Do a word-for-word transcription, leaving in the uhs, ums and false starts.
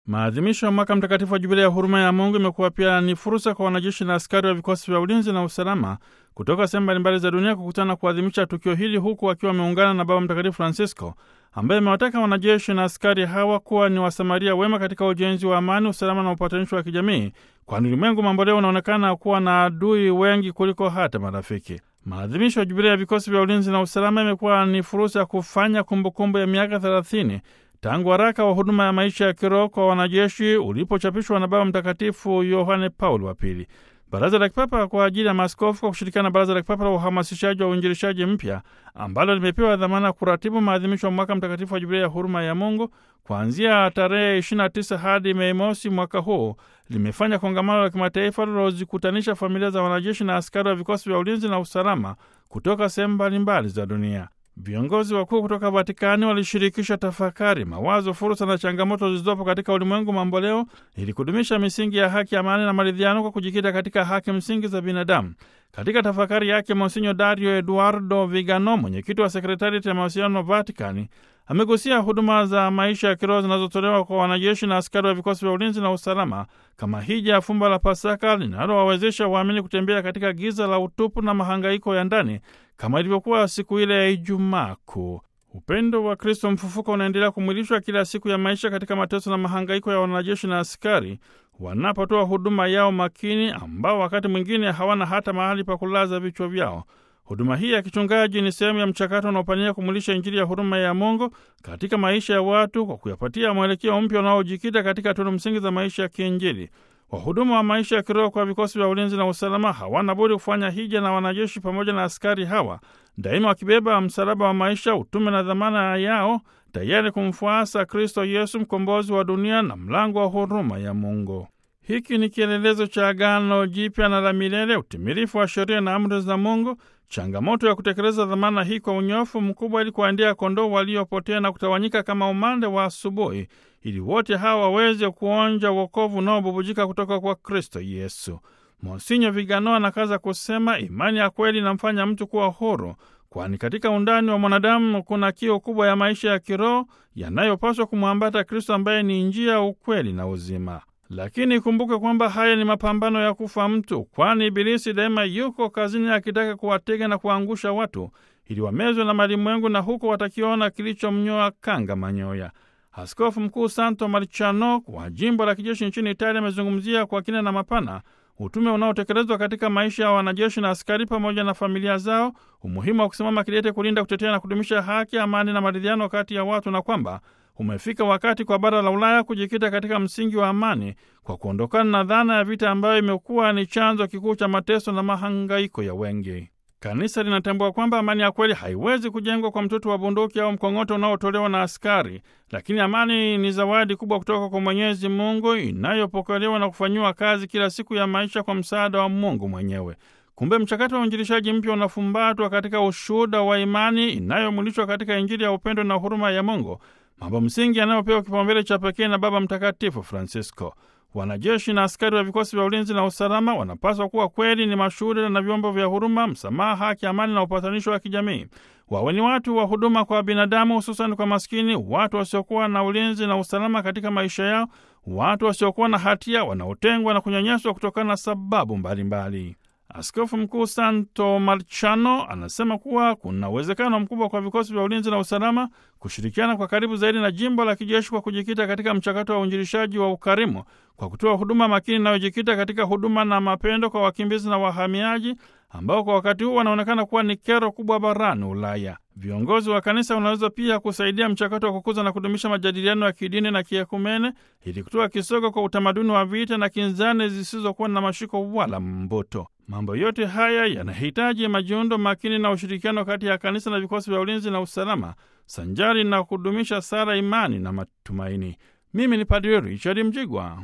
Maadhimisho ya mwaka mtakatifu wa Jubilei ya huruma ya Mungu imekuwa pia ni fursa kwa wanajeshi na askari wa vikosi vya ulinzi na usalama kutoka sehemu mbalimbali za dunia kukutana kuadhimisha tukio hili, huku wakiwa wameungana na Baba Mtakatifu Francisco ambaye amewataka wanajeshi na askari hawa kuwa ni wasamaria wema katika ujenzi wa amani, usalama na upatanisho wa kijamii, kwani ulimwengu mambo leo unaonekana kuwa na adui wengi kuliko hata marafiki. Maadhimisho ya Jubilei ya vikosi vya ulinzi na usalama imekuwa ni fursa ya kufanya kumbukumbu ya miaka thelathini tangu waraka wa huduma ya maisha ya kiroho kwa wanajeshi ulipochapishwa na Baba Mtakatifu Yohane Paulo wa Pili. Baraza la Kipapa kwa ajili ya Maaskofu kwa kushirikiana na Baraza la Kipapa la uhamasishaji wa uinjilishaji mpya, ambalo limepewa dhamana kuratibu maadhimisho ya mwaka mtakatifu wa Jubilei ya huruma ya Mungu kuanzia tarehe ishirini na tisa hadi Mei Mosi mwaka huu, limefanya kongamano la kimataifa lilozikutanisha familia za wanajeshi na askari wa vikosi vya ulinzi na usalama kutoka sehemu mbalimbali za dunia. Viongozi wakuu kutoka Vatikani walishirikisha tafakari, mawazo, fursa na changamoto zilizopo katika ulimwengu mambo leo ili kudumisha misingi ya haki, amani na maridhiano kwa kujikita katika haki msingi za binadamu. Katika tafakari yake, Monsinyo Dario Eduardo Vigano, mwenyekiti wa sekretarieti ya mawasiliano Vatikani, amegusia huduma za maisha ya kiroho zinazotolewa kwa wanajeshi na askari wa vikosi vya ulinzi na usalama kama hija ya fumba la Pasaka linalowawezesha waamini kutembea katika giza la utupu na mahangaiko ya ndani kama ilivyokuwa siku ile ya Ijumaa Kuu. Upendo wa Kristo mfufuka unaendelea kumwilishwa kila siku ya maisha katika mateso na mahangaiko ya wanajeshi na askari wanapotoa huduma yao makini, ambao wakati mwingine hawana hata mahali pa kulaza vichwa vyao. Huduma hii ya kichungaji ni sehemu ya mchakato unaopania kumwilisha Injili ya huruma ya Mungu katika maisha ya watu kwa kuyapatia mwelekeo mpya unaojikita katika tunu msingi za maisha ya kiinjili. Wahudumu wa maisha ya kiroho kwa vikosi vya ulinzi na usalama hawana budi kufanya hija na wanajeshi pamoja na askari hawa, daima wakibeba msalaba wa maisha, utume na dhamana yao, tayari kumfuasa Kristo Yesu, mkombozi wa dunia na mlango wa huruma ya Mungu. Hiki ni kielelezo cha Agano Jipya na la milele, utimilifu wa sheria na amri za Mungu, changamoto ya kutekeleza dhamana hii kwa unyofu mkubwa ili kuwaendea kondoo waliopotea na kutawanyika kama umande wa asubuhi, ili wote hawa waweze kuonja wokovu unaobubujika kutoka kwa Kristo Yesu. Monsinyo Vigano anakaza kusema, imani ya kweli inamfanya mtu kuwa huru, kwani katika undani wa mwanadamu kuna kiu kubwa ya maisha ya kiroho yanayopaswa kumwambata Kristo ambaye ni njia, ukweli na uzima. Lakini ikumbuke kwamba haya ni mapambano ya kufa mtu, kwani Ibilisi daima yuko kazini akitaka kuwatega na kuangusha watu ili wamezwe na malimwengu, na huko watakiona kilichomnyoa kanga manyoya. Askofu Mkuu Santo Marciano wa jimbo la kijeshi nchini Italia amezungumzia kwa kina na mapana utume unaotekelezwa katika maisha ya wanajeshi na askari pamoja na familia zao, umuhimu wa kusimama kidete kulinda, kutetea na kudumisha haki, amani na maridhiano kati ya watu, na kwamba umefika wakati kwa bara la Ulaya kujikita katika msingi wa amani kwa kuondokana na dhana ya vita ambayo imekuwa ni chanzo kikuu cha mateso na mahangaiko ya wengi. Kanisa linatambua kwamba amani ya kweli haiwezi kujengwa kwa mtutu wa bunduki au mkongoto unaotolewa na askari, lakini amani ni zawadi kubwa kutoka kwa Mwenyezi Mungu inayopokelewa na kufanyiwa kazi kila siku ya maisha kwa msaada wa Mungu mwenyewe. Kumbe mchakato wa uinjilishaji mpya unafumbatwa katika ushuhuda wa imani inayomulishwa katika Injili ya upendo na huruma ya Mungu, mambo msingi yanayopewa kipaumbele cha pekee na Baba Mtakatifu Francisco. Wanajeshi na askari wa vikosi vya ulinzi na usalama wanapaswa kuwa kweli ni mashuhuda na vyombo vya huruma, msamaha, haki, amani na upatanisho wa kijamii. Wawe ni watu wa huduma kwa binadamu, hususan kwa maskini, watu wasiokuwa na ulinzi na usalama katika maisha yao, watu wasiokuwa na hatia wanaotengwa na kunyanyaswa kutokana na sababu mbalimbali. Askofu Mkuu Santo Marciano anasema kuwa kuna uwezekano mkubwa kwa vikosi vya ulinzi na usalama kushirikiana kwa karibu zaidi na jimbo la kijeshi kwa kujikita katika mchakato wa uinjilishaji wa ukarimu kwa kutoa huduma makini inayojikita katika huduma na mapendo kwa wakimbizi na wahamiaji ambao kwa wakati huu wanaonekana kuwa ni kero kubwa barani Ulaya. Viongozi wa kanisa wanaweza pia kusaidia mchakato wa kukuza na kudumisha majadiliano ya kidini na kiekumene ili kutoa kisogo kwa utamaduni wa vita na kinzani zisizokuwa na mashiko wala mbuto. Mambo yote haya yanahitaji majiundo makini na ushirikiano kati ya kanisa na vikosi vya ulinzi na usalama, sanjari na kudumisha sala, imani na matumaini. Mimi ni Padre Richard Mjigwa.